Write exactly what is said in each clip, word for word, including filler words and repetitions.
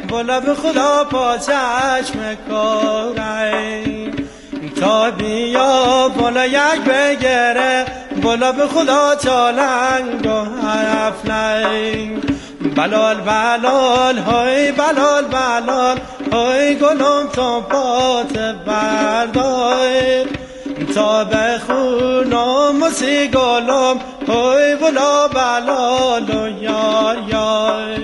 بالا به خدا پا چشم کاره تا بیا بالا یک بگره بالا به خدا چالنگ و هفلنگ بلال بلال های بلال بلال های گلم تو پات بردار تا بخونم و سی گلم های بلا بلال و یار یار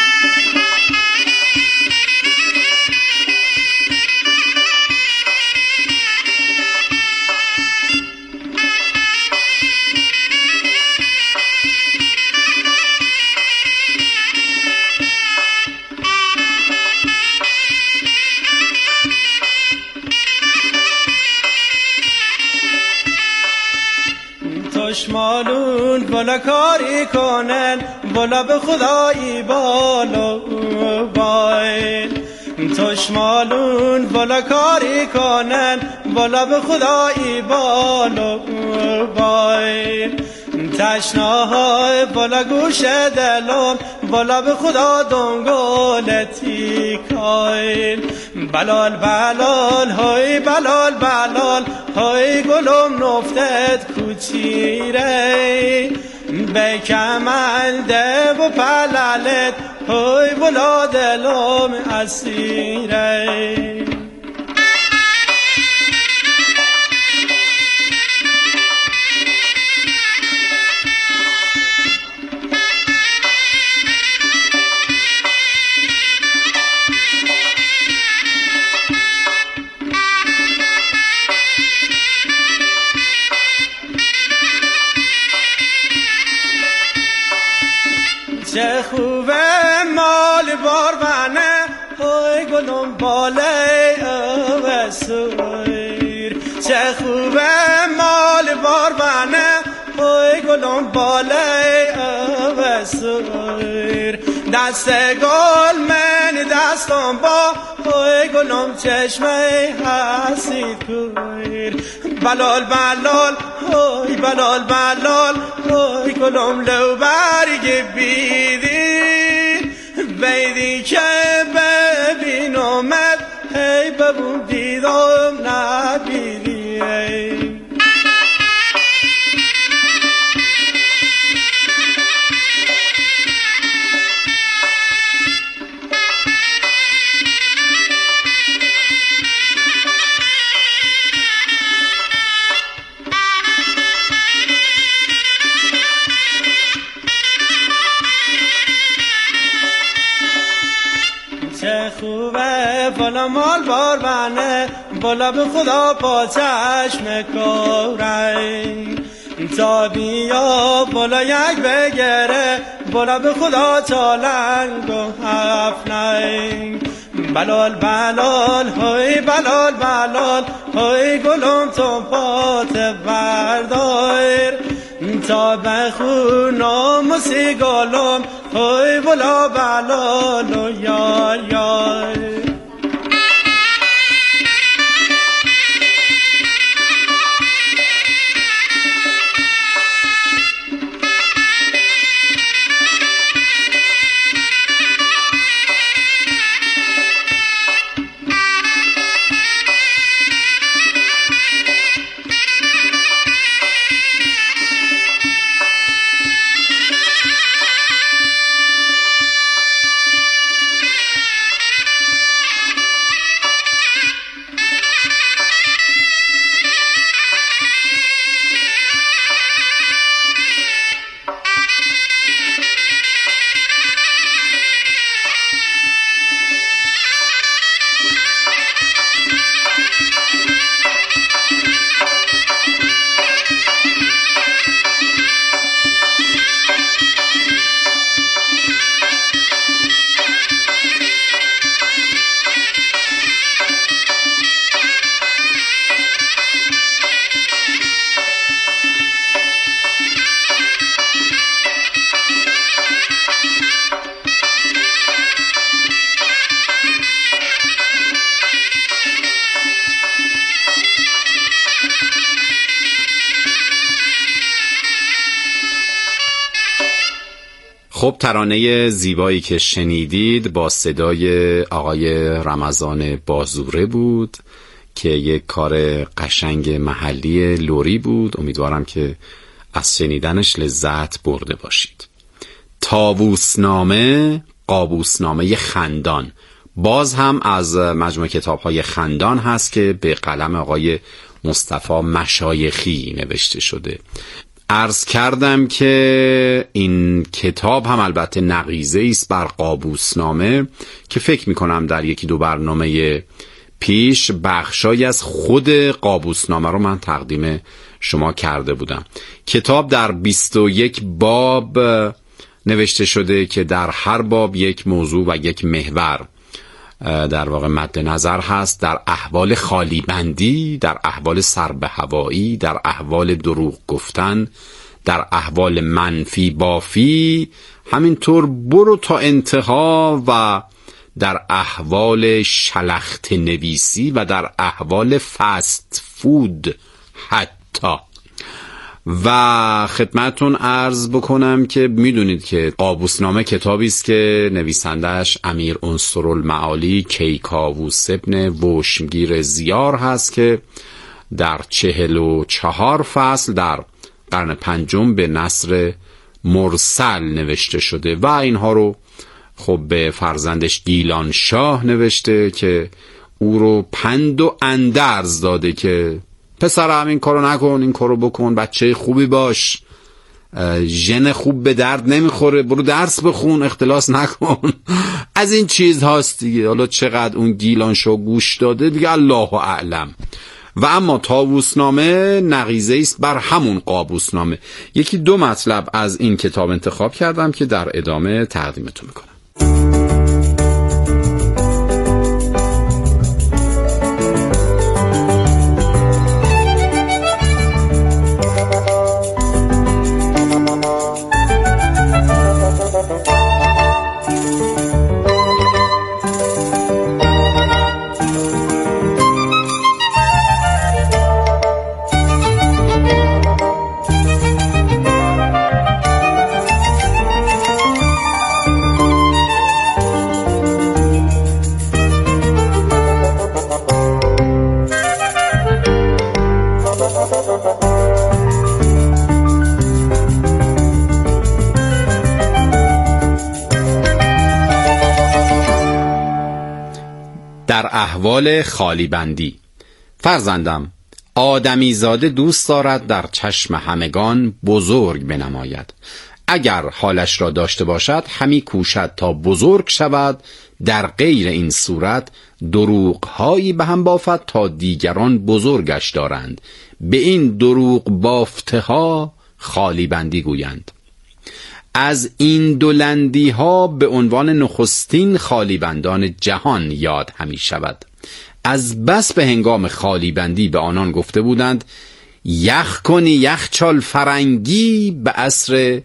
چشمالون بالا کاری کنن بالا به خدایی بالا بایل چشمالون بالا کاری کنن بالا به خدایی بالا بایل تشناهای بالا گوش دلم بالا به خدا دنگولتی کایل بلال بلال های بلال بلال های گلم نفتت کوچیره به کمنده و پلالت های بلا دلم اسیره چه خوبه مال باربنه های گلم باله و سویر چه خوبه مال باربنه های گلم باله و سویر دست گل من دستم با های گلم چشمه حسید کویر بلال بلال های بلال بلال های گلم لو برگ بیدی بیدی که ببینمت هی ببون دیدم نبیدی چه خوبه بالا مال بار بنه بالا به خدا پا چشم کورنگ تا بیا بالا یک بگره بالا به خدا چالنگ و هفلنگ بلال بلال های بلال بلال های گلم تو پات بردار تا بخونم و سی گلم های بلا بلال و یار یار خب ترانه زیبایی که شنیدید با صدای آقای رمضان بازوره بود که یک کار قشنگ محلی لری بود. امیدوارم که از شنیدنش لذت برده باشید. طاووسنامه، قابوسنامه خندان، باز هم از مجموعه کتاب‌های خندان هست که به قلم آقای مصطفی مشایخی نوشته شده. عرض کردم که این کتاب هم البته نقیضه است بر قابوسنامه که فکر میکنم در یکی دو برنامه پیش بخشایی از خود قابوسنامه رو من تقدیم شما کرده بودم. کتاب در بیست و یک باب نوشته شده که در هر باب یک موضوع و یک محور در واقع مد نظر هست، در احوال خالی بندی، در احوال سر به هوایی، در احوال دروغ گفتن، در احوال منفی بافی، همینطور برو تا انتها، و در احوال شلخت نویسی و در احوال فست فود حتی. و خدمتون عرض بکنم که میدونید که قابوسنامه کتابی است که نویسندش امیر عنصرالمعالی کیکاووس ابن وشمگیر زیار هست که در چهل و چهار فصل در قرن پنجم به نثر مرسل نوشته شده و اینها رو خب به فرزندش گیلان شاه نوشته که او رو پند و اندرز داده که پسرم این کارو نکن، این کارو بکن، بچه خوبی باش، ژن خوب به درد نمیخوره، برو درس بخون، اختلاس نکن. از این چیز هاست دیگه. حالا چقدر اون گیلان شاه گوش داده دیگه الله اعلم. و اما طاووسنامه نقیضه است بر همون قابوسنامه. یکی دو مطلب از این کتاب انتخاب کردم که در ادامه تقدیمتون میکنم. در احوال خالی بندی. فرزندم، آدمی زاده دوست دارد در چشم همگان بزرگ بنماید. اگر حالش را داشته باشد همی کوشد تا بزرگ شود، در غیر این صورت دروغ‌هایی به هم بافد تا دیگران بزرگش دارند. به این دروغ بافته ها خالی بندی گویند. از این دولندی ها به عنوان نخستین خالی بندان جهان یاد همی شود. از بس به هنگام خالی بندی به آنان گفته بودند یخ کنی یخچال فرنگی، به عصر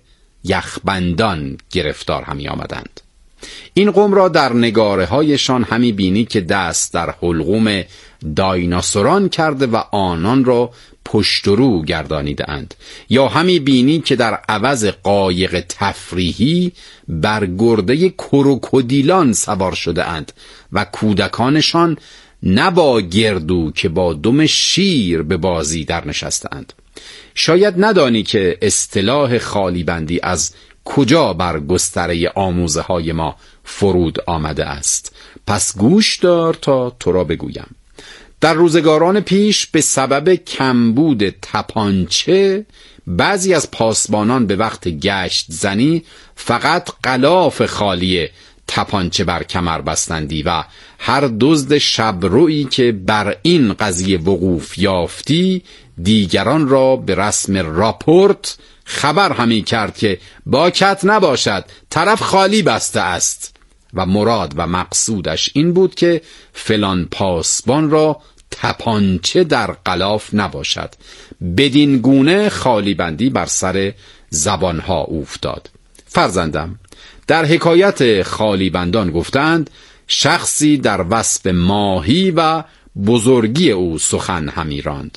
یخبندان گرفتار همی آمدند. این قوم را در نگاره هایشان همی بینی که دست در حلقوم دایناسوران کرده و آنان را پشت و رو گردانیده اند، یا همی بینی که در عوض قایق تفریحی بر گرده کروکودیلان سوار شده اند و کودکانشان نه با گردو که با دم شیر به بازی در نشسته اند. شاید ندانی که اصطلاح خالی بندی از کجا بر گستره آموزه های ما فرود آمده است. پس گوش دار تا تو را بگویم. در روزگاران پیش به سبب کمبود تپانچه بعضی از پاسبانان به وقت گشت زنی فقط غلاف خالی تپانچه بر کمر بستندی و هر دزد شبرویی که بر این قضیه وقوف یافتی دیگران را به رسم راپورت خبر همی کرد که باکت نباشد، طرف خالی بسته است. و مراد و مقصودش این بود که فلان پاسبان را تپانچه در غلاف نباشد. بدین گونه خالی بندی بر سر زبانها افتاد. فرزندم، در حکایت خالی بندان گفتند شخصی در وصف ماهی و بزرگی او سخن همی راند.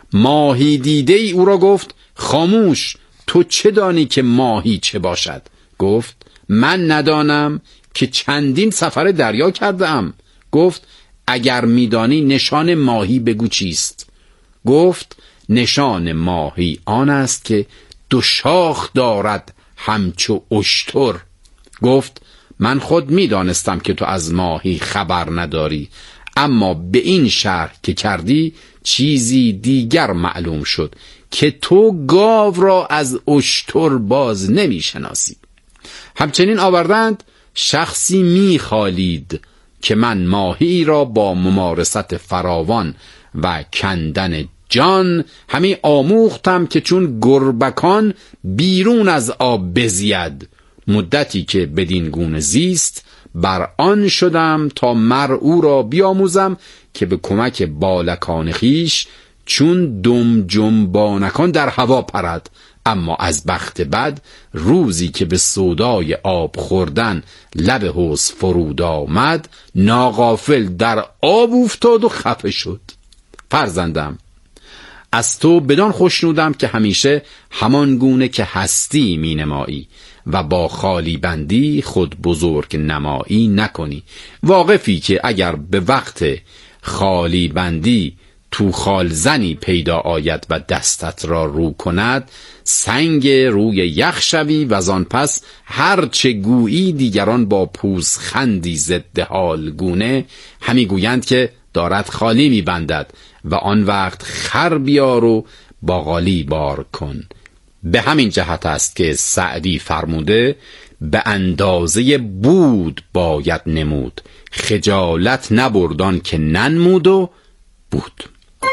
ماهی دیده ای او را گفت خاموش، تو چه دانی که ماهی چه باشد؟ گفت من ندانم که چندین سفر دریا کردم. گفت اگر میدانی نشان ماهی بگو چیست؟ گفت نشان ماهی آن است که دو شاخ دارد همچو اشتر. گفت من خود میدانستم که تو از ماهی خبر نداری، اما به این شرح که کردی چیزی دیگر معلوم شد که تو گاو را از اشتر باز نمیشناسی. همچنین آوردند شخصی میخالید که من ماهی را با ممارست فراوان و کندن جان همی آموختم که چون گربکان بیرون از آب بزید. مدتی که بدین گونه زیست بر آن شدم تا مر او را بیاموزم که به کمک بالکان خیش چون دم جنبانکان در هوا پرد. اما از بخت بد روزی که به سودای آب خوردن لب حوض فرود آمد ناغافل در آب افتاد و خفه شد. فرزندم از تو بدان خوشنودم که همیشه همان گونه که هستی می نمایی و با خالی بندی خود بزرگ نمایی نکنی. واقفی که اگر به وقت خالی بندی تو خالزنی پیدا آید و دستت را رو کند سنگ روی یخ شوی و زان پس هر چه گویی دیگران با پوزخندی ضد حال گونه همی گویند که دارد خالی می بندد و آن وقت خر بیار و باقالی بار کن. به همین جهت است که سعدی فرموده به اندازه بود باید نمود، خجالت نبردان که ننمود و بود.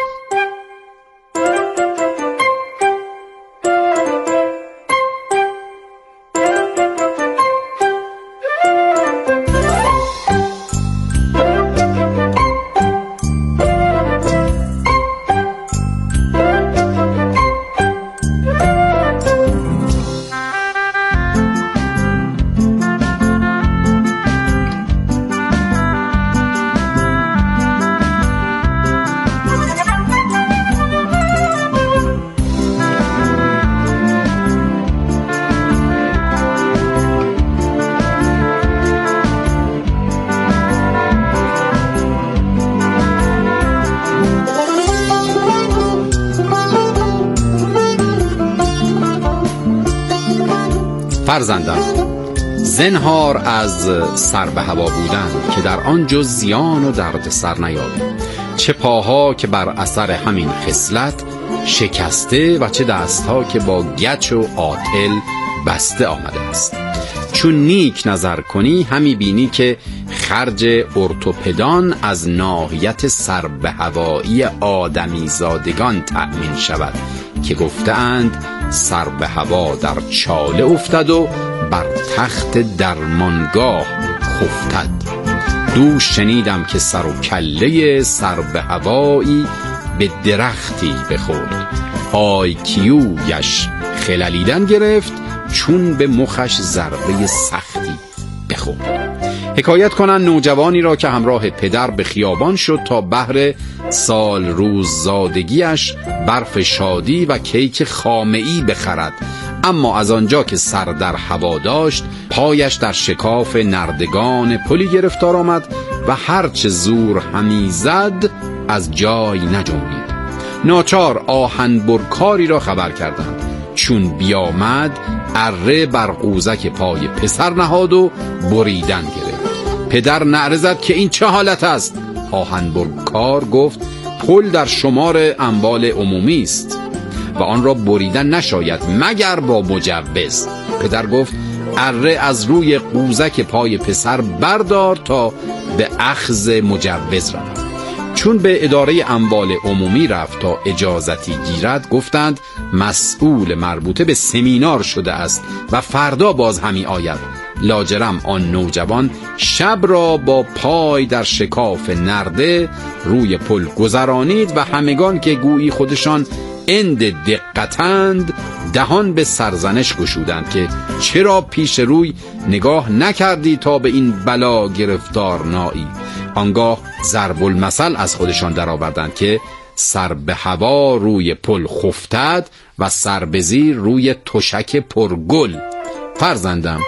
فرزندم زنهار از سر به هوا بودن که در آن جز زیان و درد سر نیابی، چه پاها که بر اثر همین خصلت شکسته و چه دستها که با گچ و آتل بسته آمده است. چون نیک نظر کنی همی بینی که خرج ارتوپدان از ناحیت سر به هوایی آدمی زادگان تأمین شود که گفتند سر به هوا در چاله افتد و بر تخت درمانگاه خفتد. دوش شنیدم که سر و کله سر به هوایی به درختی بخورد، آی کیویش خللیدن گرفت چون به مخش ضربه سختی بخورد. حکایت کنند نوجوانی را که همراه پدر به خیابان شد تا بهر سال روز زادگیش برف شادی و کیک خامه‌ای بخرد، اما از آنجا که سر در هوا داشت پایش در شکاف نردگان پلی گرفتار آمد و هرچه زور همی زد از جای نجنبید. ناچار آهن برکاری را خبر کردند. چون بیامد اره بر قوزک پای پسر نهاد و بریدن گرفت. پدر نعره زد که این چه حالت است؟ آهن برکار گفت پل در شمار اموال عمومی است و آن را بریدن نشاید مگر با مجوز. پدر گفت اره از روی قوزک پای پسر بردار تا به اخذ مجوز رود. چون به اداره اموال عمومی رفت تا اجازتی گیرد گفتند مسئول مربوطه به سمینار شده است و فردا باز همی آید. لاجرم آن نوجوان شب را با پای در شکاف نرده روی پل گذرانید و همگان که گویی خودشان اند دقتند دهان به سرزنش گشودند که چرا پیش روی نگاه نکردی تا به این بلا گرفتار نایی. آنگاه ضرب المثل از خودشان درآوردند که سر به هوا روی پل خفتد و سر به زیر روی تشک پرگل. فرزندم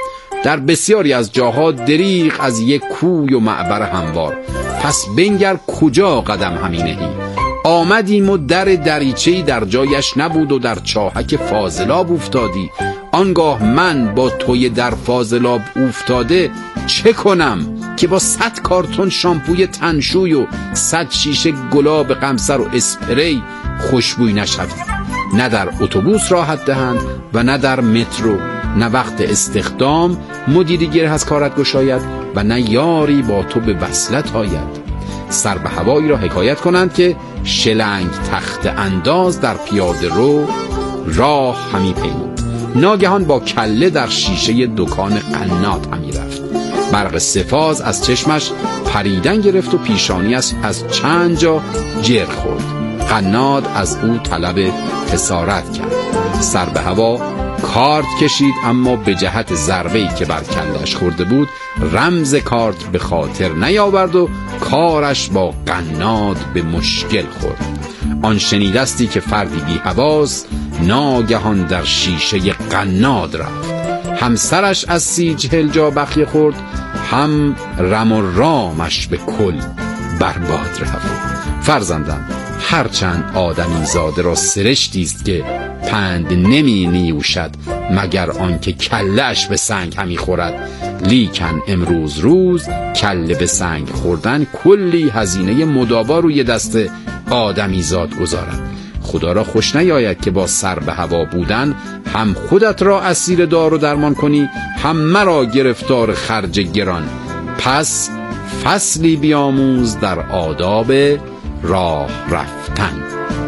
در بسیاری از جاها دریغ از یک کوی و معبر هموار. پس بنگر کجا قدم همی نهی. آمدیم و در دریچه‌ای در جایش نبود و در چاهک فاضلاب افتادی. آنگاه من با توی در فاضلاب افتاده چه کنم که با صد کارتون شامپوی تنشوی و صد شیشه گلاب قمصر و اسپری خوشبوی نشوی. نه در اتوبوس راحت دهند و نه در مترو، نه وقت استخدام مدیری گره از کارت گشاید و نه یاری با تو به وصلت آید. سر به هوایی را حکایت کنند که شلنگ تخت انداز در پیاده رو راه همی پیمود. ناگهان با کله در شیشه دکان قنات همی رفت. برق سفاز از چشمش پریدن گرفت و پیشانی از از چند جا جر خورد. قنات از او طلب خسارت کرد. سر به هوا کارت کشید، اما به جهت ضربه‌ای که بر کلش خورده بود رمز کارت به خاطر نیاورد و کارش با قنات به مشکل خورد. آن شنیدستی که فردی بی حواس ناگهان در شیشه قنات رفت. هم سرش از سیج هلجا بخیه خورد، هم رم و رامش به کل برباد رفت. فرزندم، هرچند آدمی زاده را سرشتی است که پند نمی نیوشد مگر آنکه کله‌اش به سنگ همی خورد، لیکن امروز روز کله به سنگ خوردن کلی هزینه مداوا روی دست آدمی زاد گذارد. خدا را خوش نیاید که با سر به هوا بودن هم خودت را اسیر دار و درمان کنی، هم مرا گرفتار خرج گران. پس فصلی بیاموز در آداب راه رفتن.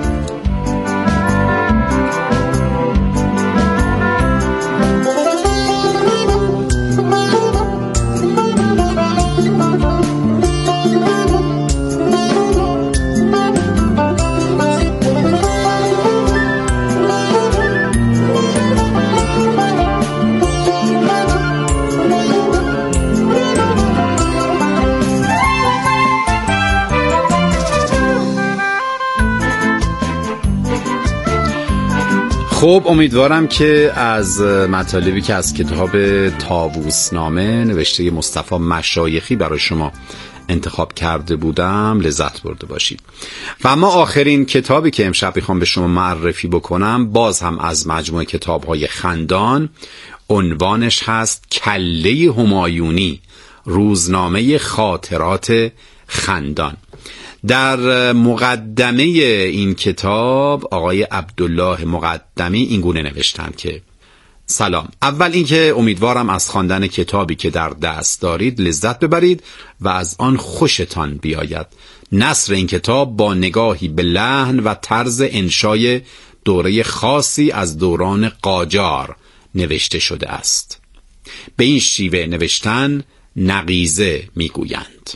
خب، امیدوارم که از مطالبی که از کتاب طاووسنامه نوشته مصطفی مشایخی برای شما انتخاب کرده بودم لذت برده باشید. و اما آخرین کتابی که امشب میخوام به شما معرفی بکنم باز هم از مجموعه کتاب‌های خندان، عنوانش هست کله همایونی، روزنامه خاطرات خندان. در مقدمه این کتاب آقای عبدالله مقدمی این گونه نوشتن که سلام، اول اینکه امیدوارم از خواندن کتابی که در دست دارید لذت ببرید و از آن خوشتان بیاید. نثر این کتاب با نگاهی به لحن و طرز انشای دوره خاصی از دوران قاجار نوشته شده است. به این شیوه نوشتن نقیضه میگویند.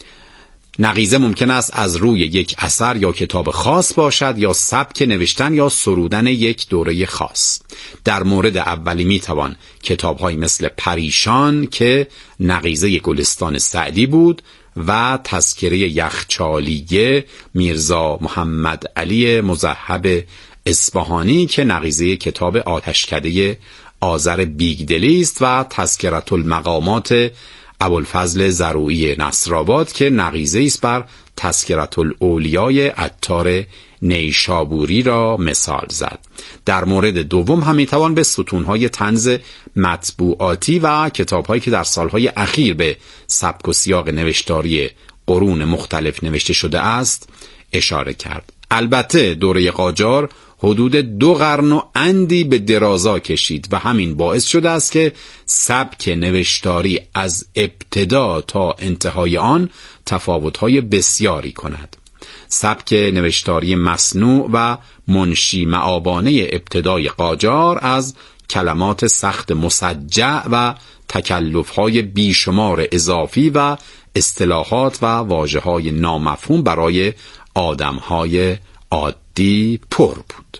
نقیضه ممکن است از روی یک اثر یا کتاب خاص باشد یا سبک نوشتن یا سرودن یک دوره خاص. در مورد اولی میتوان کتاب‌هایی مثل پریشان که نقیضه گلستان سعدی بود و تذکره یخچالیه میرزا محمد علی مذهب اصفهانی که نقیضه کتاب آتشکده آذر بیگدلی است و تذکرة المقامات ابوالفضل زروعی نصرآباد که نقیضه است بر تذکرة الاولیای عطار نیشابوری را مثال زد. در مورد دوم هم میتوان به ستونهای طنز مطبوعاتی و کتابهایی که در سالهای اخیر به سبک و سیاق نوشتاری قرون مختلف نوشته شده است اشاره کرد. البته دوره قاجار حدود دو قرن و اندی به درازا کشید و همین باعث شده است که سبک نوشتاری از ابتدا تا انتهای آن تفاوت‌های بسیاری کند. سبک نوشتاری مصنوع و منشی معابانه ابتدای قاجار از کلمات سخت مسجع و تکلف‌های بیشمار اضافی و اصطلاحات و واژه‌های نامفهوم برای آدم‌های عادی پر بود.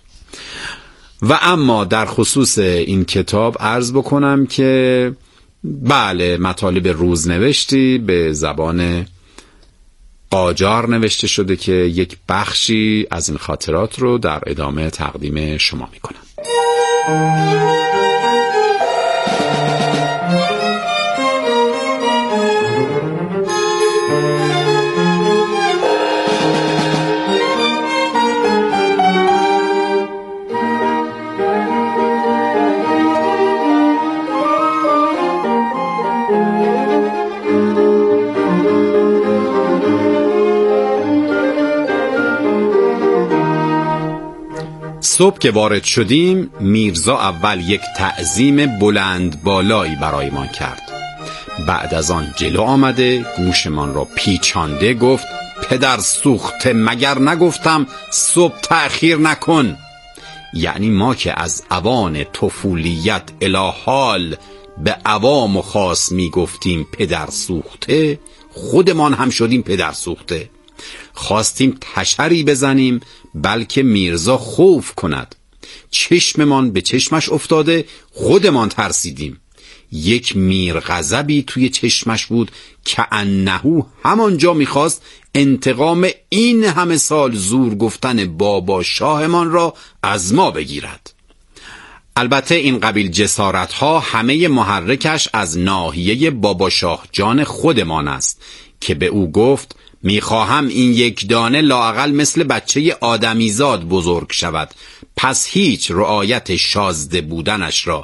و اما در خصوص این کتاب عرض بکنم که بله، مطالب روزنوشتی به زبان قاجار نوشته شده که یک بخشی از این خاطرات رو در ادامه تقدیم شما میکنم. صبح که وارد شدیم میرزا اول یک تعظیم بلند بالایی برایمان کرد. بعد از آن جلو آمده گوشمان را پیچانده گفت پدر سوخته مگر نگفتم صبح تأخیر نکن؟ یعنی ما که از اوان طفولیت الی حال به عوام و خاص می گفتیم پدر سوخته، خودمان هم شدیم پدر سوخته. خواستیم تشری بزنیم بلکه میرزا خوف کند. چشممان به چشمش افتاده، خودمان ترسیدیم. یک میر غضبی توی چشمش بود که انهو همانجا میخواست انتقام این همه سال زور گفتن بابا شاهمان را از ما بگیرد. البته این قبیل جسارت ها همه محرکش از ناحیه بابا شاه جان خودمان است که به او گفت میخواهم این یک دانه لااقل مثل بچه آدمیزاد بزرگ شود، پس هیچ رعایت شازده بودنش را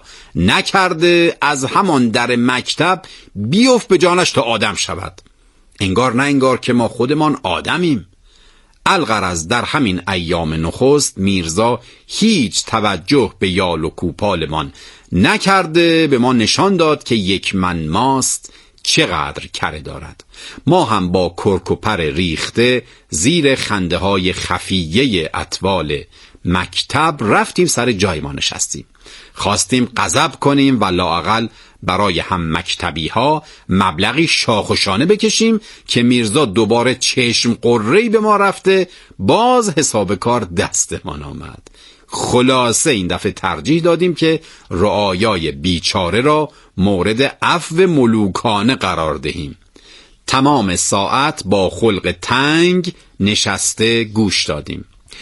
نکرده از همان در مکتب بیفت به جانش تا آدم شود. انگار نه انگار که ما خودمان آدمیم. الغرض در همین ایام نخست میرزا هیچ توجه به یال و کوپالمان نکرده، به ما نشان داد که یک من ماست چقدر کره دارد. ما هم با کرک و پر ریخته زیر خنده های خفیه اطوال مکتب رفتیم سر جای ما نشستیم. خواستیم غضب کنیم و لااقل برای هم مکتبی ها مبلغی شاخ و شانه بکشیم که میرزا دوباره چشم قره‌ای به ما رفته، باز حساب کار دستمان آمد. خلاصه این دفعه ترجیح دادیم که رعایای بیچاره را مورد عفو ملوکانه قرار دهیم. تمام ساعت با خلق تنگ نشسته گوش دادیم.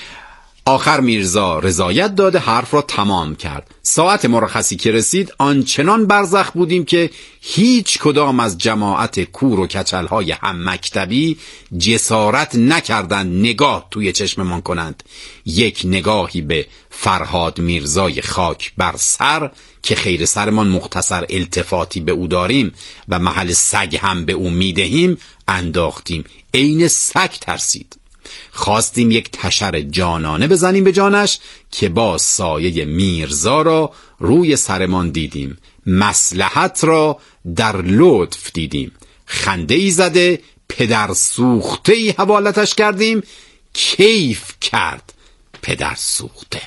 آخر میرزا رضایت داده حرف را تمام کرد. ساعت مرخصی که رسید آنچنان برزخ بودیم که هیچ کدام از جماعت کور و کچلهای هم مکتبی جسارت نکردند نگاه توی چشممان کنند. یک نگاهی به فرهاد میرزای خاک بر سر که خیر سرمان مختصر التفاتی به او داریم و محل سگ هم به او میدهیم انداختیم. عین سگ ترسید. خواستیم یک تشر جانانه بزنیم به جانش که با سایه میرزا را روی سرمان دیدیم. مصلحت را در لطف دیدیم. خنده ای زده پدر سوخته ای حوالتش کردیم. کیف کرد پدر سوخته.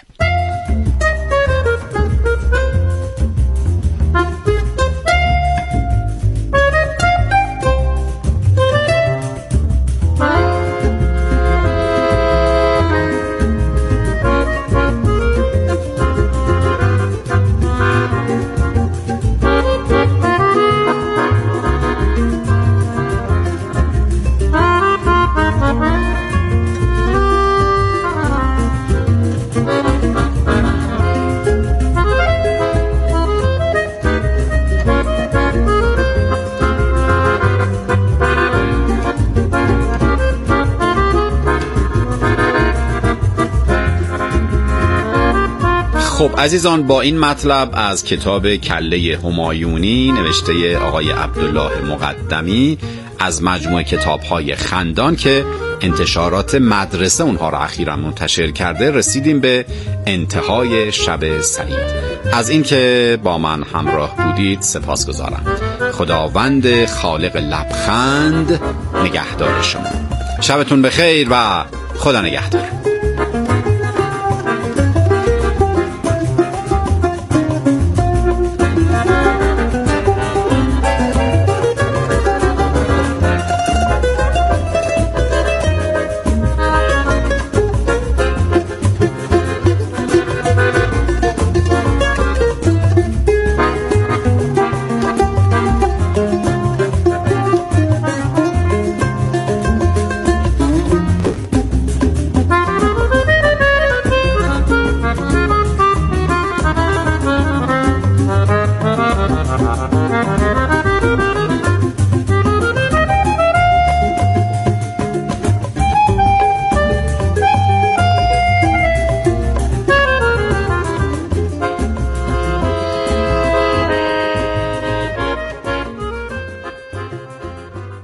خب عزیزان، با این مطلب از کتاب کله همایونی نوشته آقای عبدالله مقدمی از مجموعه کتاب‌های خندان که انتشارات مدرسه اونها را اخیراً منتشر کرده رسیدیم به انتهای شب سعید. از اینکه با من همراه بودید سپاسگزارم. خداوند خالق لبخند نگهدار شما. شبتون بخیر و خدا نگهدار.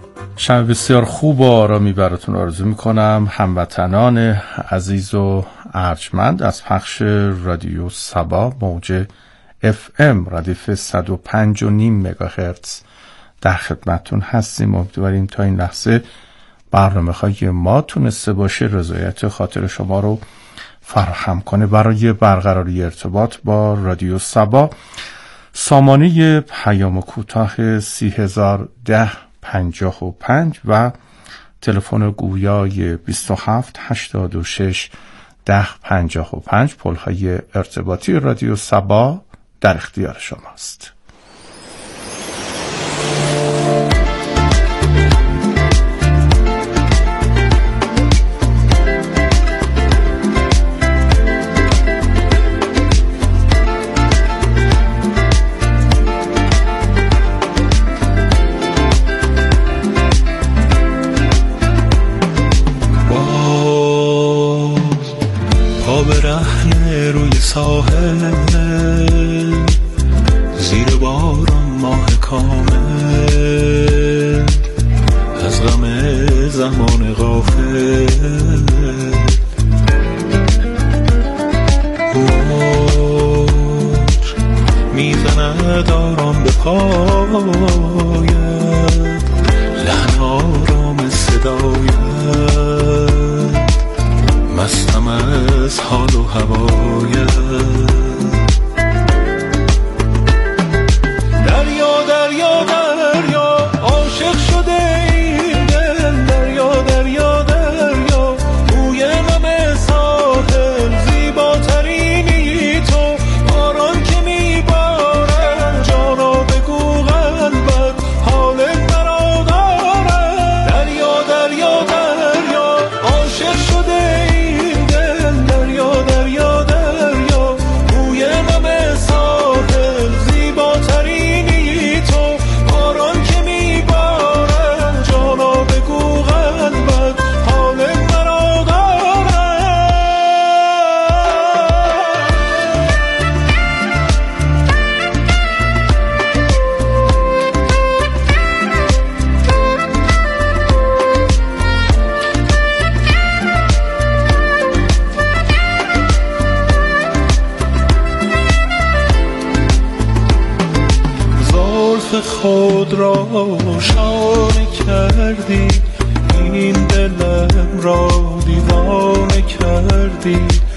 شب بسیار خوب و آرامی براتون آرزو میکنم. هموطنان عزیز و ارجمند از پخش رادیو سبا موج اف ام ردیف صد و پنج و نیم مگاهرتز در خدمتتون هستیم. امیدواریم تا این لحظه برنامه های ما تونسته باشه رضایت خاطر شما رو فراهم کنه. برای برقراری ارتباط با رادیو سبا سامانه پیام کوتاه سی هزار ده پنجاه و پنج و تلفن گویای بیست و هفت هشتاد و شش ده پنجاه و پنج پل‌های ارتباطی رادیو سبا در اختیار شماست. ساحل زیر باران ماه کامل از غم زمان غافل موج میزند آرام به پایت لحن آرام صدایت مستم از حال و هوایت دریا دریا دریا عاشق شده این دل دریا دریا دریا بوی نم ساحل زیباترینی تو باران که میبارن جانا بگو قلبت حال مرا دارن دریا دریا دریا عاشق شده خود را شانه کردی این دلم را دیوانه کردی